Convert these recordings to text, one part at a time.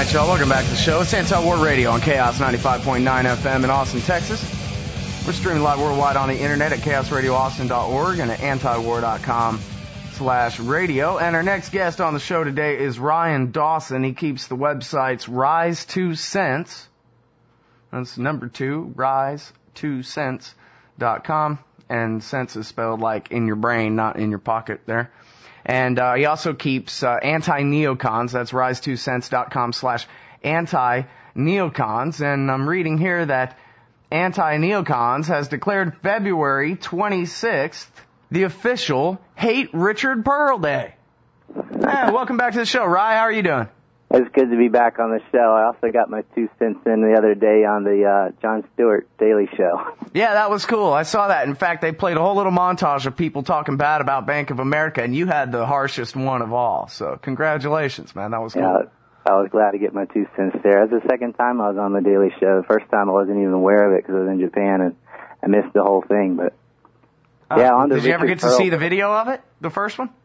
right, y'all. Welcome back to the show. It's Anti-War Radio on Chaos 95.9 FM in Austin, Texas. We're streaming live worldwide on the internet at chaosradioaustin.org and at antiwar.com/radio. And our next guest on the show today is Ryan Dawson. He keeps the websites Rise 2 Cents. That's number 2, rise2cents.com. And cents is spelled like in your brain, not in your pocket there. And he also keeps anti-neocons. That's rise2cents.com/anti-neocons. And I'm reading here that anti-neocons has declared February 26th the official Hate Richard Pearl Day. Hey, welcome back to the show. Rye, how are you doing? It's good to be back on the show. I also got my 2 cents in the other day on the Jon Stewart Daily Show. Yeah, that was cool. I saw that. In fact, they played a whole little montage of people talking bad about Bank of America, and you had the harshest one of all. So congratulations, man. That was cool. Yeah, I was glad to get my 2 cents there. That's the second time I was on the Daily Show. The first time I wasn't even aware of it because I was in Japan, and I missed the whole thing. But yeah, on to Did you ever Richard get to Pearl. see the video of it, the first one?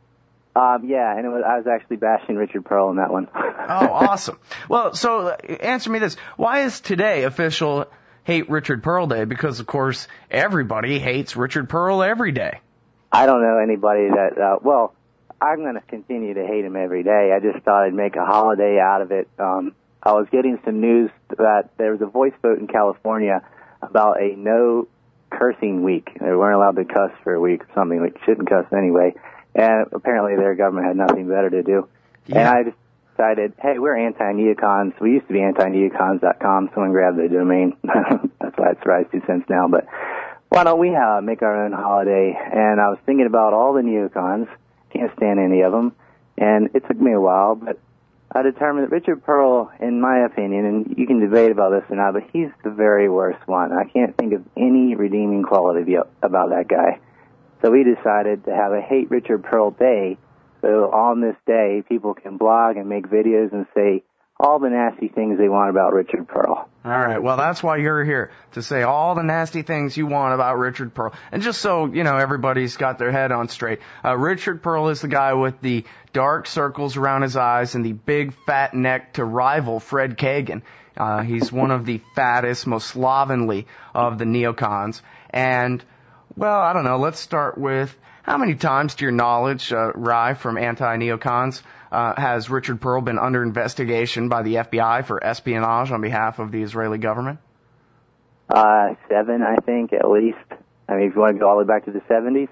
Yeah, and I was actually bashing Richard Pearl in that one. Oh, awesome. Well, so answer me this. Why is today official Hate Richard Pearl Day? Because, of course, everybody hates Richard Pearl every day. I don't know anybody that, well, I'm going to continue to hate him every day. I just thought I'd make a holiday out of it. I was getting some news that there was a voice vote in California about a no cursing week. They weren't allowed to cuss for a week or something. Like, shouldn't cuss anyway. And apparently their government had nothing better to do. Yeah. And I just decided, hey, we're anti-neocons. We used to be anti-neocons.com. Someone grabbed the domain. That's why it's Rise 2 Cents now. But why don't we make our own holiday? And I was thinking about all the neocons. Can't stand any of them. And it took me a while, but I determined that Richard Pearl, in my opinion, and you can debate about this or not, but he's the very worst one. I can't think of any redeeming quality about that guy. So we decided to have a Hate Richard Pearl Day, so on this day people can blog and make videos and say all the nasty things they want about Richard Pearl. All right, well, that's why you're here, to say all the nasty things you want about Richard Pearl. And just so, you know, everybody's got their head on straight, Richard Pearl is the guy with the dark circles around his eyes and the big fat neck to rival Fred Kagan. He's one of the fattest, most slovenly of the neocons. And well, I don't know. Let's start with how many times, to your knowledge, Rye, from anti-neocons, has Richard Pearl been under investigation by the FBI for espionage on behalf of the Israeli government? 7, I think, at least. I mean, if you want to go all the way back to the 70s,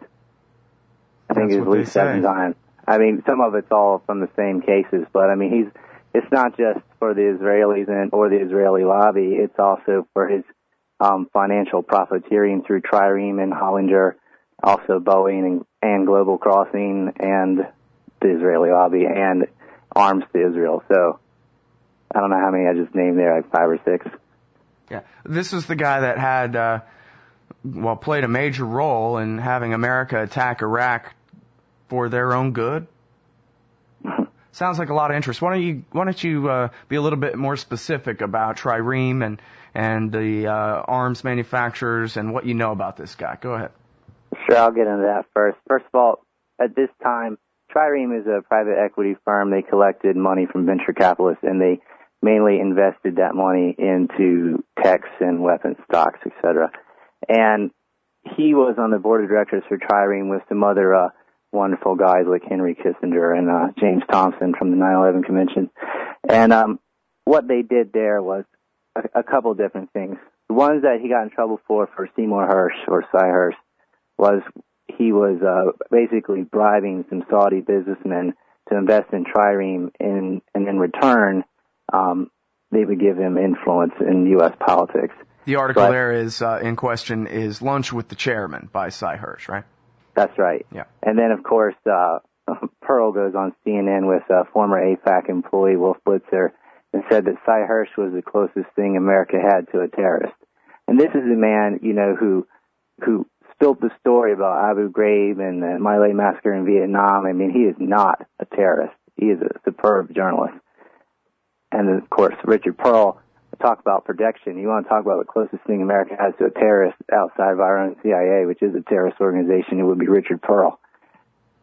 I think it's at least 7 times. I mean, some of it's all from the same cases, but I mean, it's not just for the Israelis or the Israeli lobby. It's also for his financial profiteering through Trireme and Hollinger, also Boeing and Global Crossing and the Israeli lobby and arms to Israel. So I don't know how many I just named there, like 5 or 6. Yeah, this is the guy that had, played a major role in having America attack Iraq for their own good. Sounds like a lot of interest. Why don't you be a little bit more specific about Trireme and the arms manufacturers and what you know about this guy? Go ahead. Sure, I'll get into that first. First of all, at this time, Trireme is a private equity firm. They collected money from venture capitalists, and they mainly invested that money into techs and weapons stocks, etc. And he was on the board of directors for Trireme with some other wonderful guys like Henry Kissinger and James Thompson from the 9/11 Convention. And what they did there was a couple different things. The ones that he got in trouble for Seymour Hersh or Cy Hersh was he was basically bribing some Saudi businessmen to invest in Trireme, and in return, they would give him influence in U.S. politics. The article there is in question is Lunch with the Chairman by Cy Hersh, right? That's right. Yeah. And then, of course, Pearl goes on CNN with former AIPAC employee Wolf Blitzer and said that Cy Hersh was the closest thing America had to a terrorist. And this is a man, you know, who spilt the story about Abu Ghraib and the My Lai massacre in Vietnam. I mean, he is not a terrorist. He is a superb journalist. And then, of course, Richard Pearl, talk about protection. You want to talk about the closest thing America has to a terrorist outside of our own CIA, which is a terrorist organization, it would be Richard Pearl.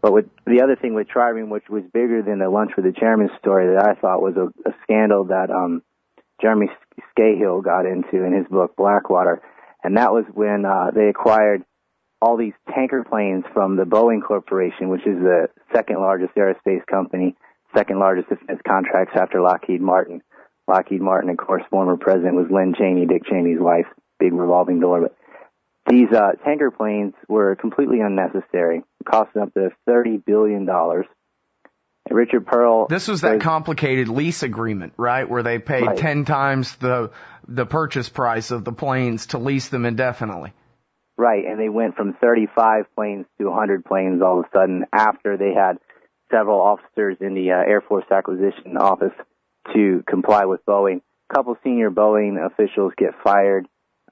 But with the other thing with Trireme, which was bigger than the Lunch with the Chairman story that I thought was a scandal that Jeremy Scahill got into in his book Blackwater, and that was when they acquired all these tanker planes from the Boeing Corporation, which is the second largest aerospace company, second largest defense contracts after Lockheed Martin. Lockheed Martin, of course, former president was Lynn Cheney, Dick Cheney's wife, big revolving door. But these tanker planes were completely unnecessary, costing up to $30 billion. And Richard Pearl... This was that complicated lease agreement, right, where they paid 10 times the purchase price of the planes to lease them indefinitely. Right, and they went from 35 planes to 100 planes all of a sudden after they had several officers in the Air Force Acquisition Office to comply with Boeing. A couple senior Boeing officials get fired.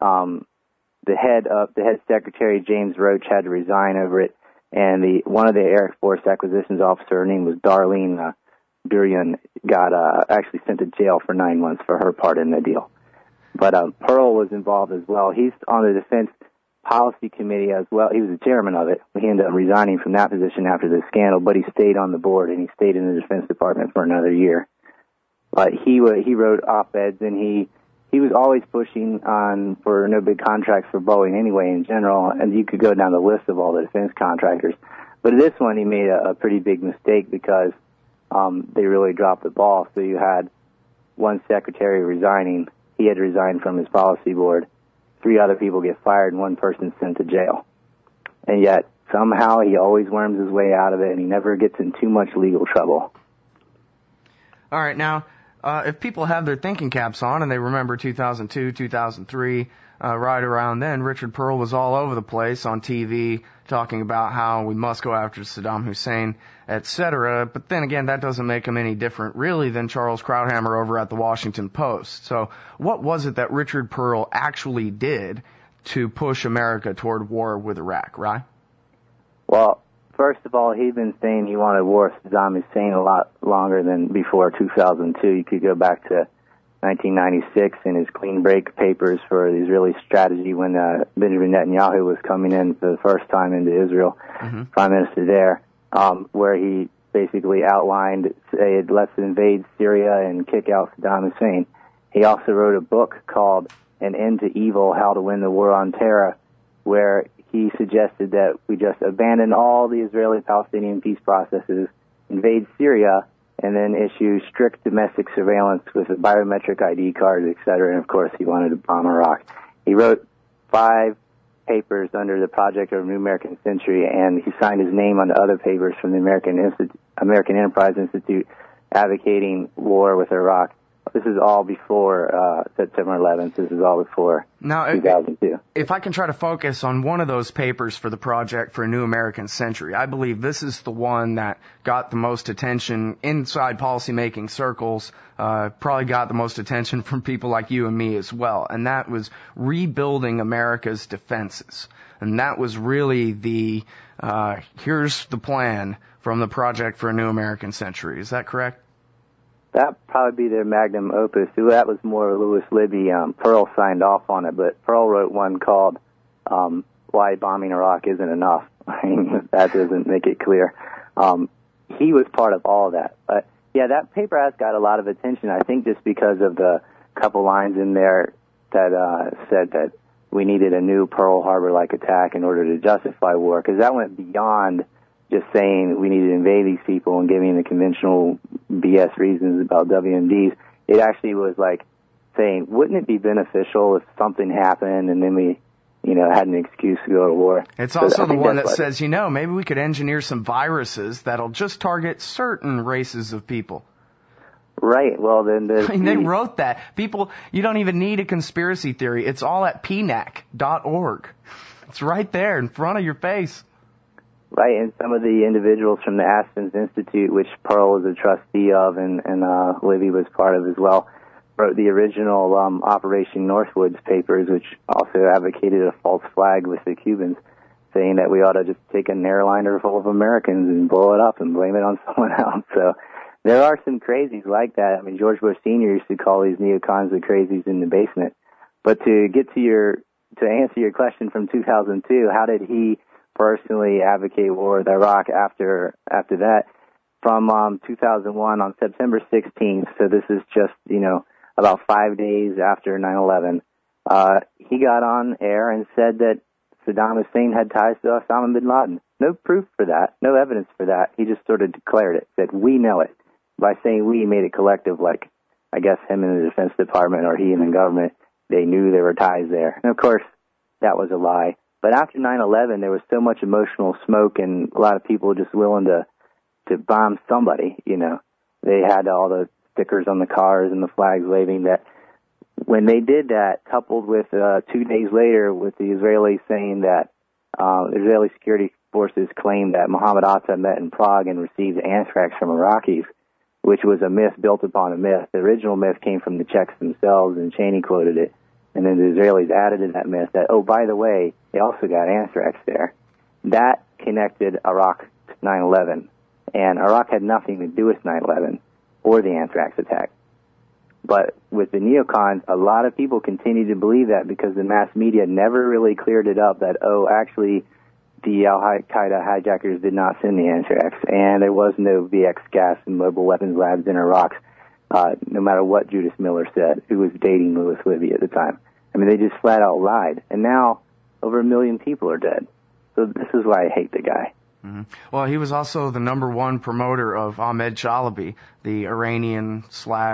The head secretary, James Roach, had to resign over it, and one of the Air Force Acquisitions officer, her name was Darlene Burian, got actually sent to jail for 9 months for her part in the deal. But Pearl was involved as well. He's on the Defense Policy Committee as well. He was the chairman of it. He ended up resigning from that position after the scandal, but he stayed on the board, and he stayed in the Defense Department for another year. But he wrote op-eds, and he was always pushing on for no big contracts for Boeing anyway in general, and you could go down the list of all the defense contractors. But this one, he made a pretty big mistake because they really dropped the ball. So you had one secretary resigning. He had resigned from his policy board. 3 other people get fired, and 1 person sent to jail. And yet, somehow, he always worms his way out of it, and he never gets in too much legal trouble. All right, now, if people have their thinking caps on and they remember 2002, 2003, right around then, Richard Pearl was all over the place on TV talking about how we must go after Saddam Hussein, etc. But then again, that doesn't make him any different, really, than Charles Krauthammer over at the Washington Post. So what was it that Richard Pearl actually did to push America toward war with Iraq, right? Well, first of all, he'd been saying he wanted war with Saddam Hussein a lot longer than before 2002. You could go back to 1996 in his clean break papers for the Israeli strategy when Benjamin Netanyahu was coming in for the first time into Israel, prime minister there, where he basically outlined, say, let's invade Syria and kick out Saddam Hussein. He also wrote a book called An End to Evil, How to Win the War on Terror, where he suggested that we just abandon all the Israeli-Palestinian peace processes, invade Syria, and then issue strict domestic surveillance with a biometric ID card, et cetera. And, of course, he wanted to bomb Iraq. He wrote 5 papers under the Project of a New American Century, and he signed his name on the other papers from the American Enterprise Institute advocating war with Iraq. This is all before September 11th. This is all before 2002. If I can try to focus on one of those papers for the Project for a New American Century, I believe this is the one that got the most attention inside policymaking circles, probably got the most attention from people like you and me as well, and that was Rebuilding America's Defenses. And that was really the, here's the plan from the Project for a New American Century. Is that correct? That'd probably be their magnum opus. That was more Louis Libby. Pearl signed off on it, but Pearl wrote one called Why Bombing Iraq Isn't Enough. I mean, that doesn't make it clear. He was part of all of that. But, yeah, that paper has got a lot of attention, I think just because of the couple lines in there that said that we needed a new Pearl Harbor-like attack in order to justify war, because that went beyond just saying we need to invade these people and giving the conventional BS reasons about WMDs. It actually was like saying, wouldn't it be beneficial if something happened and then we, had an excuse to go to war? It's also the one that says, maybe we could engineer some viruses that'll just target certain races of people. Right. Well, then they wrote that. People, you don't even need a conspiracy theory. It's all at pnac.org. It's right there in front of your face. Right, and some of the individuals from the Aspens Institute, which Pearl was a trustee of and Libby was part of as well, wrote the original Operation Northwoods papers, which also advocated a false flag with the Cubans, saying that we ought to just take an airliner full of Americans and blow it up and blame it on someone else. So there are some crazies like that. I mean, George Bush Sr. used to call these neocons the crazies in the basement. But to answer your question from 2002, how did he personally advocate war with Iraq after that. From 2001 on September 16th, so this is just, about 5 days after 9/11, he got on air and said that Saddam Hussein had ties to Osama bin Laden. No proof for that, no evidence for that. He just sort of declared it, said, we know it. By saying we, he made it collective, like, I guess him and the Defense Department or he and the government, they knew there were ties there. And, of course, that was a lie. But after 9/11, there was so much emotional smoke and a lot of people just willing to bomb somebody, They had all the stickers on the cars and the flags waving that. When they did that, coupled with 2 days later with the Israelis saying that Israeli security forces claimed that Mohammed Atta met in Prague and received anthrax from Iraqis, which was a myth built upon a myth. The original myth came from the Czechs themselves, and Cheney quoted it. And then the Israelis added to that myth that, oh, by the way, they also got anthrax there. That connected Iraq to 9/11. And Iraq had nothing to do with 9/11 or the anthrax attack. But with the neocons, a lot of people continue to believe that because the mass media never really cleared it up that, actually, the al-Qaeda hijackers did not send the anthrax, and there was no VX gas and mobile weapons labs in Iraq, no matter what Judith Miller said, who was dating Louis Libby at the time. I mean, they just flat out lied. And now over 1 million people are dead. So this is why I hate the guy. Mm-hmm. Well, he was also the #1 promoter of Ahmed Chalabi, the Iranian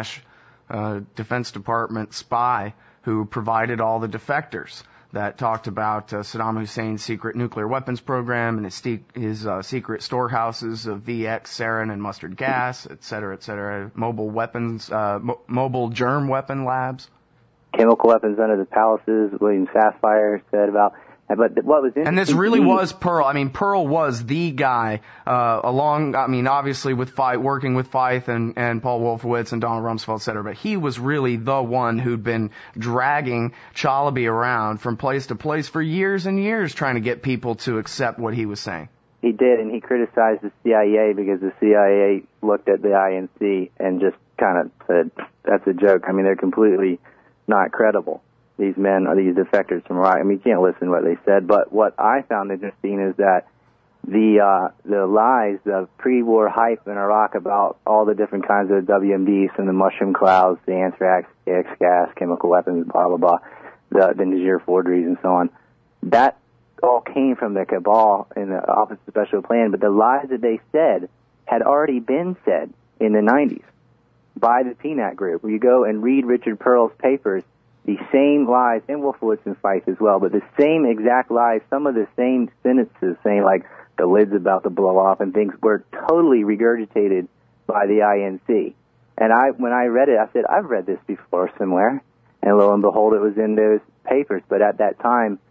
/ Defense Department spy who provided all the defectors that talked about Saddam Hussein's secret nuclear weapons program and his secret storehouses of VX, sarin, and mustard gas, et cetera, mobile weapons, mobile germ weapon labs. Chemical weapons under the palaces, William Safire said about. But what was interesting, and this really was Pearl. I mean, Pearl was the guy, obviously working with Feith and Paul Wolfowitz and Donald Rumsfeld, et cetera, but he was really the one who'd been dragging Chalabi around from place to place for years and years, trying to get people to accept what he was saying. He did, and he criticized the CIA because the CIA looked at the INC and just kind of said, that's a joke. I mean, they're completely not credible. These men are these defectors from Iraq. I mean, you can't listen to what they said. But what I found interesting is that the lies, the pre-war hype in Iraq about all the different kinds of WMDs and the mushroom clouds, the anthrax, X gas, chemical weapons, blah, blah, blah, the Niger forgeries and so on, that all came from the cabal in the Office of Special Plan. But the lies that they said had already been said in the 90s by the PNAC group. Where you go and read Richard Pearl's papers, the same lies, and Wolfowitz and Feith as well, but the same exact lies, some of the same sentences saying like the lid's about to blow off and things were totally regurgitated by the INC. And when I read it, I said, I've read this before somewhere. And lo and behold, it was in those papers. But at that time,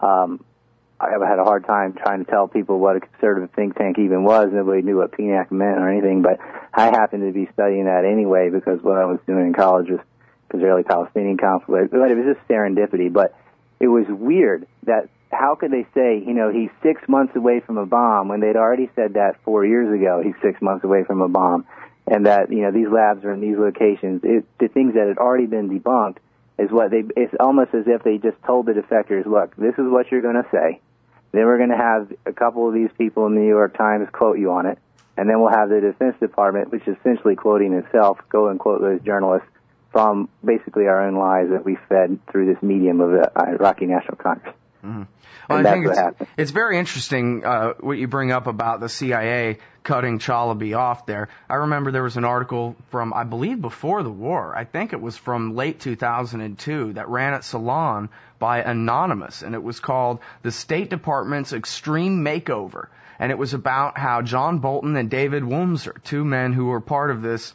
I had a hard time trying to tell people what a conservative think tank even was. Nobody knew what PNAC meant or anything, but I happened to be studying that anyway because what I was doing in college was Israeli-Palestinian conflict. But it was just serendipity. But it was weird that how could they say, he's 6 months away from a bomb when they'd already said that 4 years ago, he's 6 months away from a bomb, and that, these labs are in these locations. The things that had already been debunked is it's almost as if they just told the defectors, look, this is what you're going to say. Then we're going to have a couple of these people in the New York Times quote you on it, and then we'll have the Defense Department, which is essentially quoting itself, go and quote those journalists from basically our own lies that we fed through this medium of the Iraqi National Congress. Mm-hmm. Well, I think it's very interesting what you bring up about the CIA cutting Chalabi off there. I remember there was an article from, I believe, before the war. I think it was from late 2002 that ran at Salon by Anonymous, and it was called The State Department's Extreme Makeover. And it was about how John Bolton and David Wurmser, two men who were part of this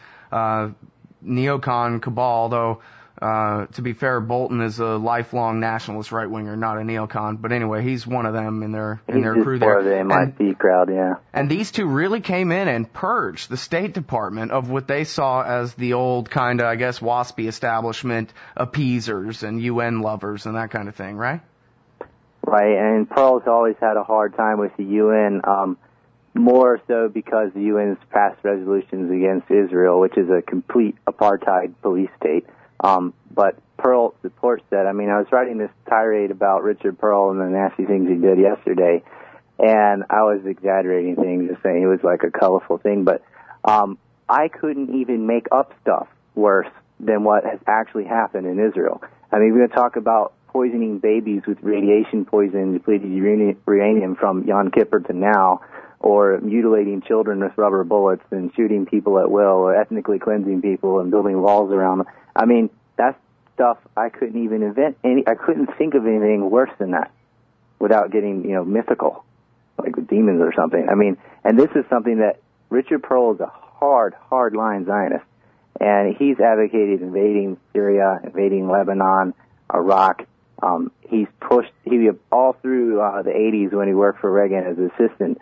neocon cabal, though to be fair, Bolton is a lifelong nationalist right-winger, not a neocon. But anyway, he's one of them in their crew there. He's the MIT crowd, yeah. And these two really came in and purged the State Department of what they saw as the old kind of, I guess, waspy establishment appeasers and UN lovers and that kind of thing, right? Right, and Pearl's always had a hard time with the UN, more so because the UN's passed resolutions against Israel, which is a complete apartheid police state. But Pearl supports that. I mean, I was writing this tirade about Richard Pearl and the nasty things he did yesterday, And I was exaggerating things, just saying it was like a colorful thing. But I couldn't even make up stuff worse than what has actually happened in Israel. I mean, we're going to talk about poisoning babies with radiation poison, depleted uranium from Yom Kippur to now, or mutilating children with rubber bullets and shooting people at will, or ethnically cleansing people and building walls around them. I mean, that's stuff I couldn't even I couldn't think of anything worse than that without getting, mythical, like with demons or something. I mean, and this is something that Richard Perle is a hard-line Zionist, and he's advocated invading Syria, invading Lebanon, Iraq. He's pushed, all through the 80s when he worked for Reagan as assistant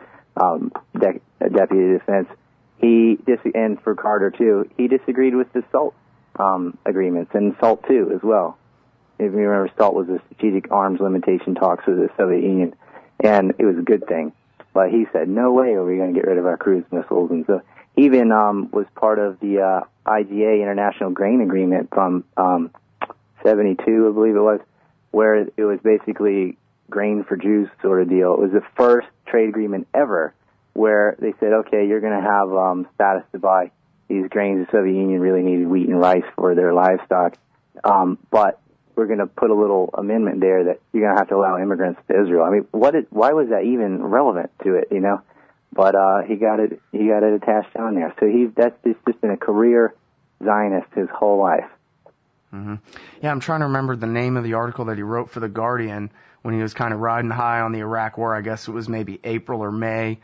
deputy defense, and for Carter too, he disagreed with the SALT agreements, and SALT II as well. If you remember, SALT was the strategic arms limitation talks with the Soviet Union, and it was a good thing. But he said, no way are we going to get rid of our cruise missiles. And so he even was part of the IGA, International Grain Agreement, from 72, I believe it was, where it was basically grain for Jews sort of deal. It was the first trade agreement ever where they said, okay, you're going to have status to buy these grains. The Soviet Union really needed wheat and rice for their livestock. But we're going to put a little amendment there that you're going to have to allow immigrants to Israel. I mean, why was that even relevant to it, But he got it attached on there. So that's just been a career Zionist his whole life. Mm-hmm. Yeah, I'm trying to remember the name of the article that he wrote for The Guardian when he was kind of riding high on the Iraq War. I guess it was maybe April or May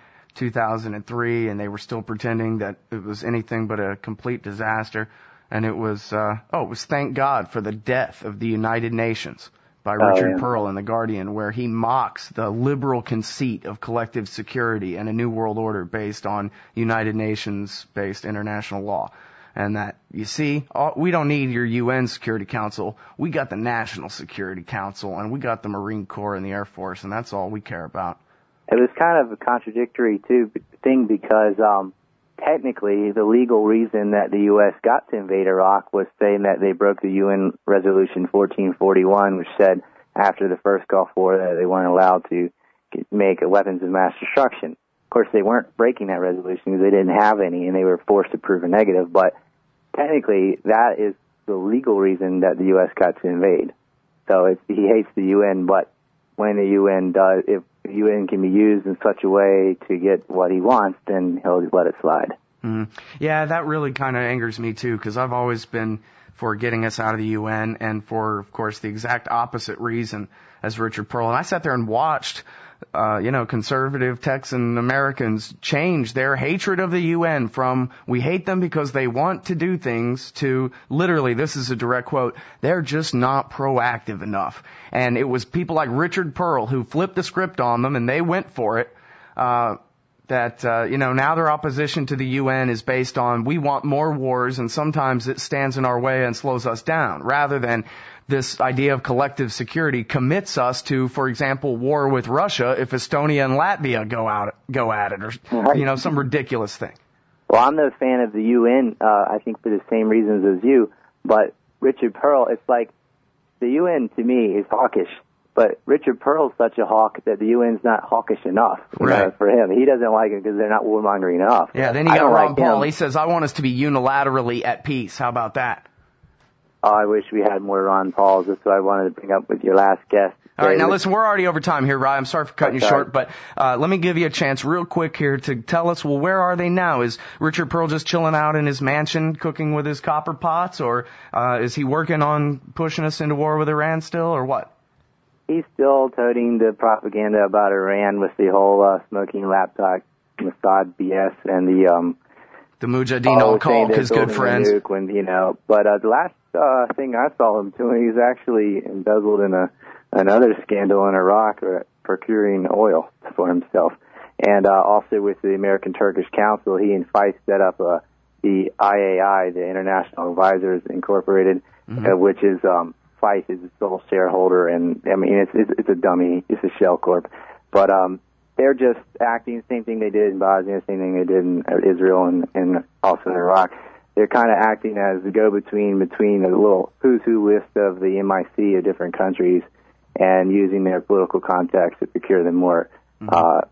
2003, and they were still pretending that it was anything but a complete disaster. And it was, Thank God for the Death of the United Nations by Richard Perle in The Guardian, where he mocks the liberal conceit of collective security and a new world order based on United Nations-based international law. And that, you see, we don't need your UN Security Council. We got the National Security Council, and we got the Marine Corps and the Air Force, and that's all we care about. It was kind of a contradictory, thing because technically the legal reason that the U.S. got to invade Iraq was saying that they broke the UN Resolution 1441, which said after the first Gulf War that they weren't allowed to make weapons of mass destruction. Of course, they weren't breaking that resolution because they didn't have any, and they were forced to prove a negative, but technically, that is the legal reason that the U.S. got to invade. So he hates the UN, but when the UN does, if the UN can be used in such a way to get what he wants, then he'll just let it slide. Mm-hmm. Yeah, that really kind of angers me, too, because I've always been for getting us out of the UN and for, of course, the exact opposite reason as Richard Perle. And I sat there and watched conservative Texan Americans change their hatred of the UN from we hate them because they want to do things to literally, this is a direct quote, they're just not proactive enough. And it was people like Richard Perle who flipped the script on them and they went for it. Now their opposition to the UN is based on we want more wars and sometimes it stands in our way and slows us down, rather than this idea of collective security commits us to, for example, war with Russia if Estonia and Latvia go at it, or some ridiculous thing. Well, I'm no fan of the UN, I think for the same reasons as you, but Richard Perle, it's like the UN to me is hawkish, but Richard Perle's such a hawk that the UN's not hawkish enough for him. He doesn't like it because they're not warmongering enough. Yeah, then you got Ron Paul. He says, I want us to be unilaterally at peace. How about that? Oh, I wish we had more Ron Pauls. That's what I wanted to bring up with your last guest. All right, now listen, we're already over time here, Ryan. I'm sorry for cutting you short, but let me give you a chance real quick here to tell us, well, where are they now? Is Richard Perle just chilling out in his mansion cooking with his copper pots, or is he working on pushing us into war with Iran still, or what? He's still toting the propaganda about Iran with the whole smoking laptop Mossad BS and the Mujahideen al-Khalq, his good friends. When, but the last thing I saw him doing, he's actually embezzled in another scandal in Iraq, procuring oil for himself. And also with the American Turkish Council, he and Feist set up the IAI, the International Advisors Incorporated, which is Feist is the sole shareholder, and I mean it's a dummy, it's a shell corp. But they're just acting the same thing they did in Bosnia, same thing they did in Israel and also in Iraq. They're kind of acting as the go-between between a little who's who list of the MIC of different countries and using their political contacts to procure them more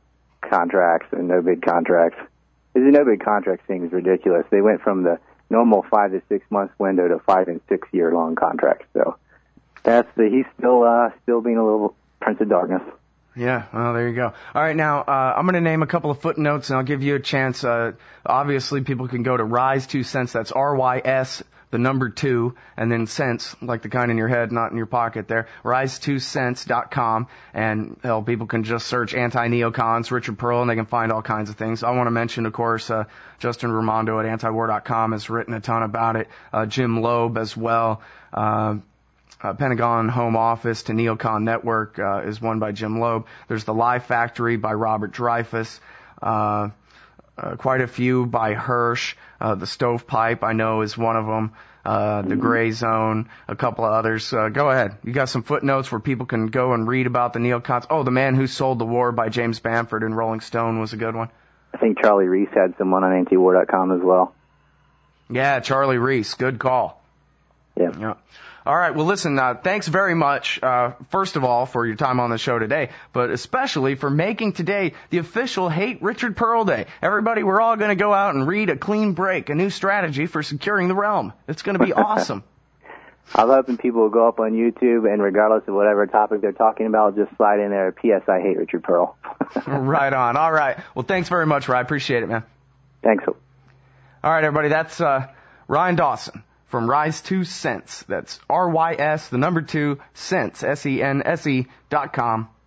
contracts and no-bid contracts. The no-bid contract thing is ridiculous. They went from the normal 5 to 6 months window to 5 and 6 year long contracts. So he's still being a little Prince of Darkness. Yeah, well, there you go. All right, now, I'm going to name a couple of footnotes, and I'll give you a chance. Obviously, people can go to Rise 2 Cents. That's RYS, the number 2, and then cents, like the kind in your head, not in your pocket there. Rise2cents.com, and hell, people can just search anti-neocons, Richard Pearl, and they can find all kinds of things. I want to mention, of course, Justin Raimondo at antiwar.com has written a ton about it. Jim Loeb as well. Pentagon Home Office to Neocon Network is one by Jim Loeb. There's The Lie Factory by Robert Dreyfuss. Quite a few by Hirsch. The Stovepipe, I know, is one of them. The Gray Zone, a couple of others. Go ahead. You got some footnotes where people can go and read about the neocons. Oh, The Man Who Sold the War by James Bamford in Rolling Stone was a good one. I think Charlie Reese had someone on antiwar.com as well. Yeah, Charlie Reese. Good call. Yeah. All right. Well, listen, thanks very much, first of all, for your time on the show today, but especially for making today the official Hate Richard Pearl Day. Everybody, we're all going to go out and read A Clean Break, a new strategy for securing the realm. It's going to be awesome. I'm hoping people will go up on YouTube and regardless of whatever topic they're talking about, just slide in there, P.S. I hate Richard Pearl. Right on. All right. Well, thanks very much, Ryan. I appreciate it, man. Thanks. All right, everybody. That's Ryan Dawson from Rise 2 Cents. That's RYS, the number 2, cents, SENSE.com.